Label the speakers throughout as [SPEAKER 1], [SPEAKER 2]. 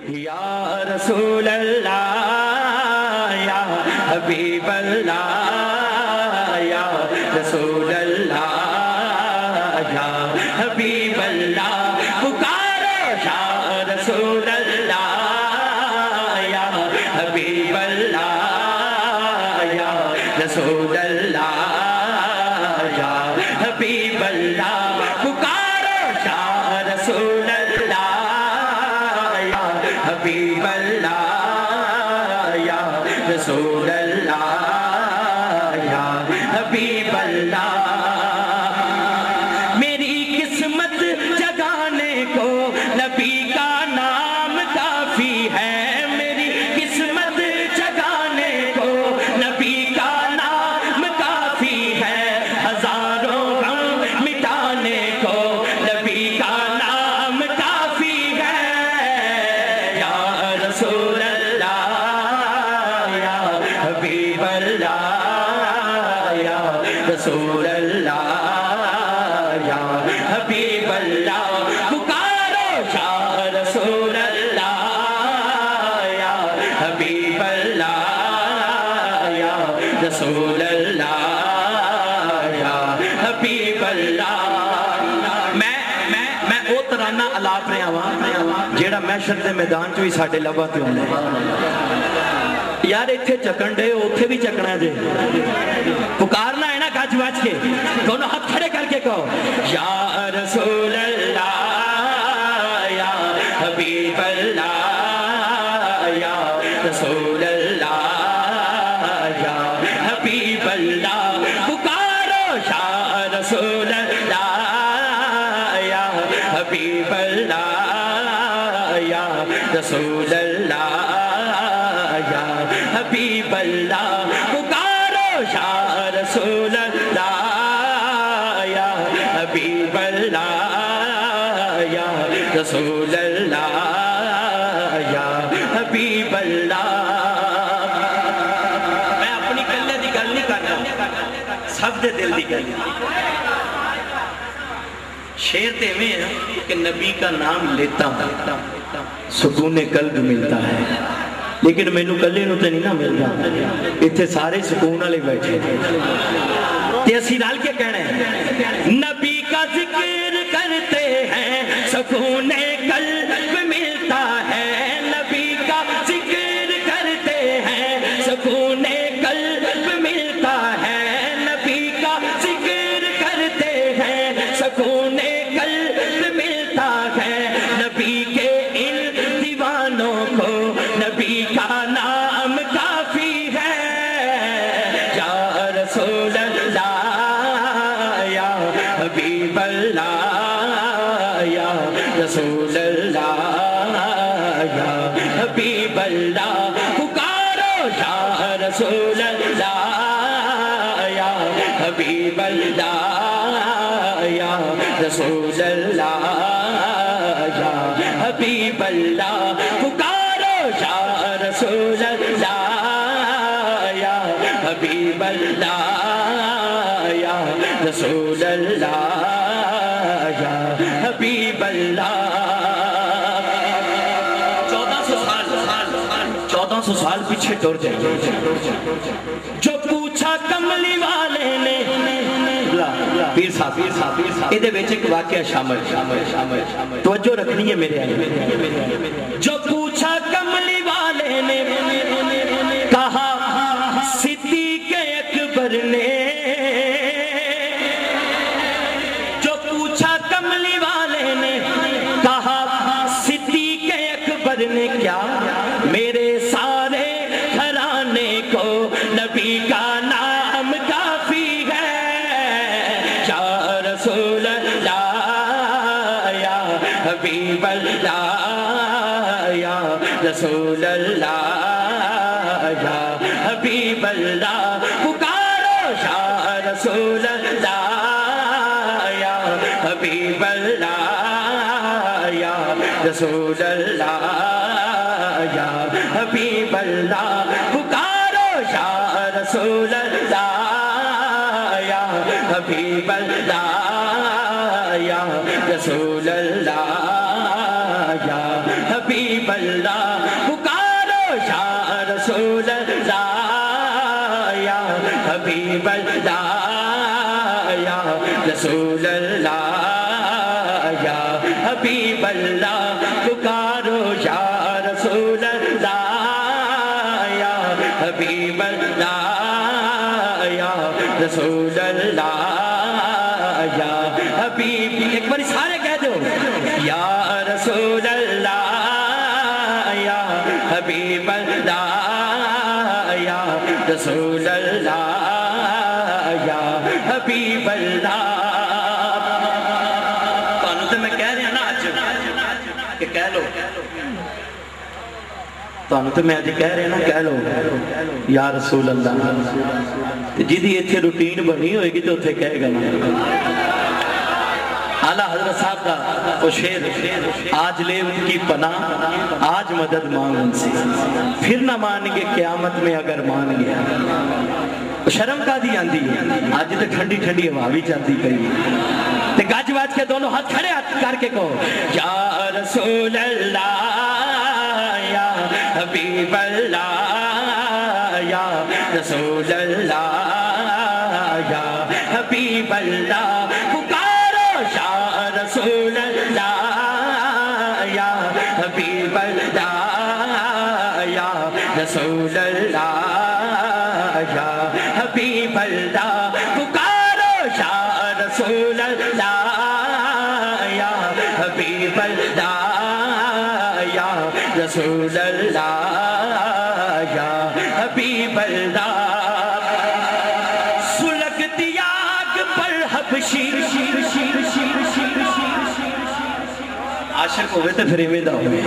[SPEAKER 1] یا رسول اللہ یا حبیب اللہ یا رسول اللہ یا حبیب اللہ پکارو یا رسول اللہ یا حبیب اللہ یا رسول اللہ یا حبیب اللہ پکارو یا رسول اللہ یا حبیب اللہ یا رسول اللہ یا حبیب اللہ میری قسمت جگانے کو نبی کا نام کافی ہے میری قسمت جگانے کو نبی کا نام کافی ہے ہزاروں غم مٹانے کو نبی کا نام کافی ہے یا رسول اللہ یا حبیب اللہ یا رسول اللہ یا حبیب اللہ پکارو یا رسول اللہ یا حبیب اللہ یا رسول اللہ یا حبیب اللہ میں او ترانہ الاپ رہا ہوں جیڑا محشر دے میدان چوئی ساڑھے لبا تے ہونے یار اتھے چکن دے اتھے بھی چکنا دے پکارنا ہے نا گاج باج کے دونوں ہاتھ کھڑے کر کے کہو یا رسول اللہ یا حبیب اللہ یا رسول اللہ یا حبیب اللہ پکارو یا رسول اللہ یا حبیب اللہ یا رسول اللہ یا حبیب اللہ پکارو یا رسول اللہ یا حبیب اللہ یا رسول اللہ یا حبیب اللہ میں اپنی کلے دی گل نہیں کرنا سب دے دل دی گل شیر تے میں ہے کہ نبی کا نام لیتا ہوں سکون قلب ملتا ہے لیکن میں نو کلے نو تے نہیں نہ ملتا اتھے سارے سکون والے بیٹھے تے اسی رل کے کہنا ہے نبی کا ذکر کرتے ہیں سکون قلب ملتا ہے نبی کا ذکر کرتے ہیں سکون قلب ملتا ہے نبی کا ذکر کرتے ہیں سکون قلب ملتا ہے نبی کے ان دیوانوں کو نبی کا نام کافی ہے یا رسول اللہ یا حبیب اللہ یا رسول اللہ یا حبیب اللہ پکارو یا رسول اللہ یا حبیب اللہ یا رسول اللہ یا حبیب اللہ پکارو یا رسول اللہ یا حبیب اللہ یا رسول اللہ یا حبیب اللہ 1400 سال پیچھے ٹور جائیں جو پوچھا کملی والے نے پیر صاحب یہ دے بیچے ایک واقعہ شامل توجہ رکھنی ہے میرے آئے جو پوچھا کملی والے نے کہا صدیق اکبر نے جو پوچھا کملی والے نے کہا صدیق اکبر نے کیا میرے سارے گھرانے کو نبی کا نام کافی ہے یا رسول اللہ یا حبیب اللہ یا رسول اللہ یا حبیب اللہ پکارو یا رسول اللہ یا حبیب اللہ یا رسول اللہ یا حبیب اللہ پکارو یا رسول اللہ یا حبیب اللہ یا رسول اللہ یا حبیب اللہ پکارو یا رسول اللہ یا حبیب اللہ یا رسول اللہ یا حبیب اللہ پکارو یا رسول اللہ یا حبیب اللہ یا رسول اللہ یا حبیب ایک بار سارے کہہ دو یا رسول اللہ یا حبیب اللہ یا رسول اللہ یا حبیب اللہ تو میں کہہ رہے ہیں نا آج کہ کہہ لو تو میں آج کہہ رہے ہیں نا کہہ لو یا رسول اللہ جیدی ایتھے روٹین بنی ہوئے گی تو اتھے کہے گا نا اعلیٰ حضرت صاحب کا وہ شعر آج لے ان کی پناہ آج مدد مانگ ان سے پھر نہ مانیں گے قیامت میں اگر مان گیا شرم کا دی آندی ہے آج تو ٹھنڈی ٹھنڈی ہوا بھی چلتی کئی تے گاج باج کے دونوں ہاتھ کھڑے کر کے کہو یا رسول اللہ یا حبیب اللہ یا رسول اللہ یا حبیب اللہ پکارو یا رسول اللہ یا حبیب اللہ یا رسول اللہ یا حبیب اللہ پکارو یا رسول اللہ یا حبیب اللہ یا رسول اللہ یا حبیب اللہ سلگتی آگ پر حبشی عاشق ہوئے تو پھر میں دا ہوئے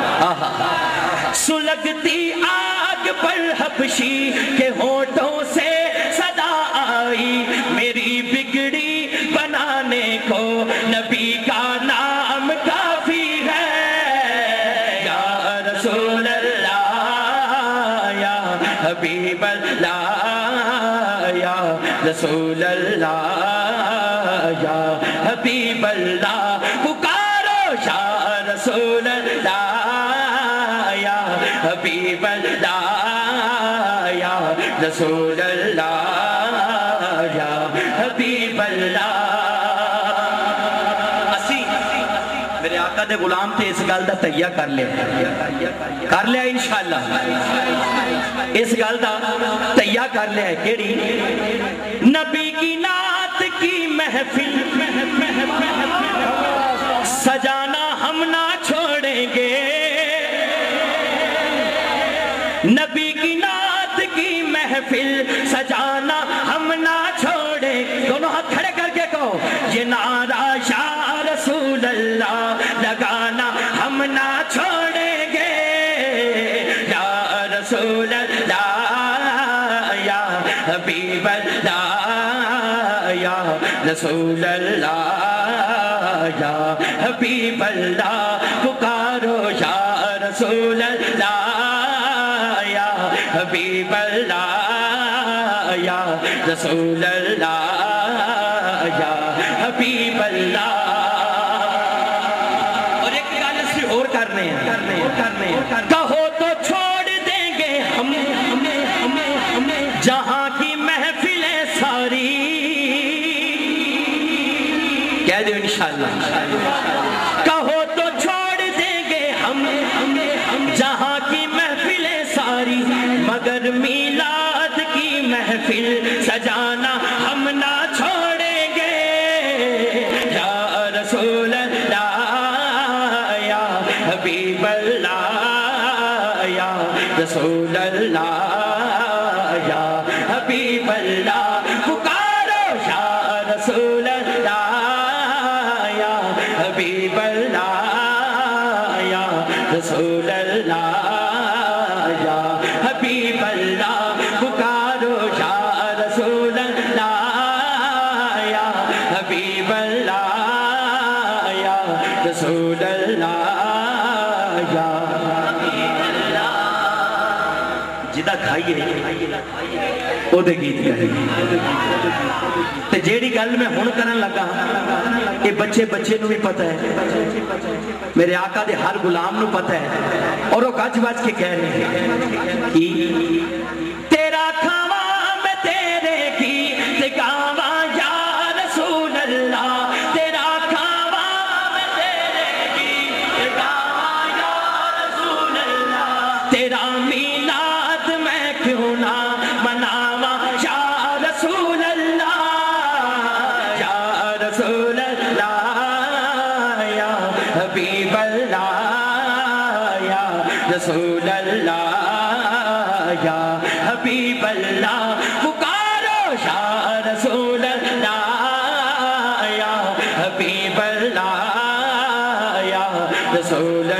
[SPEAKER 1] سلگتی آگ پر حبشی کے ہونٹوں سے صدا آئی میری بگڑی بنانے کو نبی کا نام کافی ہے یا رسول اللہ یا حبیب اللہ یا رسول اللہ یا حبیب اللہ پکارو یا رسول اللہ یا حبیب اللہ یا رسول اللہ یا حبیب اللہ اسی میرے آقا دے غلام تے اس گل دا تہیہ کر لیا انشاءاللہ اس گل دا تہیہ کر لیا ہے کیڑی نبی کی نعت کی محفل سجانا ہم نہ چھوڑیں گے نبی کی نعت کی محفل سجانا ہم نہ چھوڑیں دونوں ہاتھ کھڑے کر کے کہو یہ نعرہ یا رسول اللہ لگانا ہم نہ چھوڑیں گے یا رسول اللہ یا حبیب اللہ یا رسول اللہ یا حبیب اللہ پکارو یا رسول اللہ یا حبیب اللہ یا رسول اللہ یا حبیب اللہ اور ایک گانے سے اور کرنے ہیں کہو تو چھوڑ دیں گے ہم جہاں کی محفلیں ساری کہہ دو انشاءاللہ کہو تو چھوڑ دیں گے ہم جہاں کی محفلیں ساری مگر میلاد کی محفل سجانا ہم نہ چھوڑیں گے یا رسول اللہ یا حبیب اللہ یا رسول اللہ یا حبیب اللہ پکارو یا رسول اللہ یا حبیب اللہ یا رسول اللہ یا حبیب اللہ پکارو یا رسول اللہ یا حبیب اللہ یا رسول اللہ یا حبیب اللہ جدہ کھائیے او دے گیت گائے تے جیڑی گل میں ہن کرن لگا یہ بچے بچے نو بھی پتہ ہے میرے آقا دے ہر غلام نو پتہ ہے اور وہ گج بج کے کہہ رہے ہیں کی تیرا کھاواں میں تیرے گیت گاواں یا رسول اللہ تیرا کھاواں میں تیرے گیت گاواں یا رسول اللہ تیرا میلاد میں کیوں نہ مناواں یا رسول اللہ یا رسول اللہ یا حبیب اللہ یا رسول اللہ یا حبیب اللہ پکارو یا رسول اللہ یا حبیب اللہ یا رسول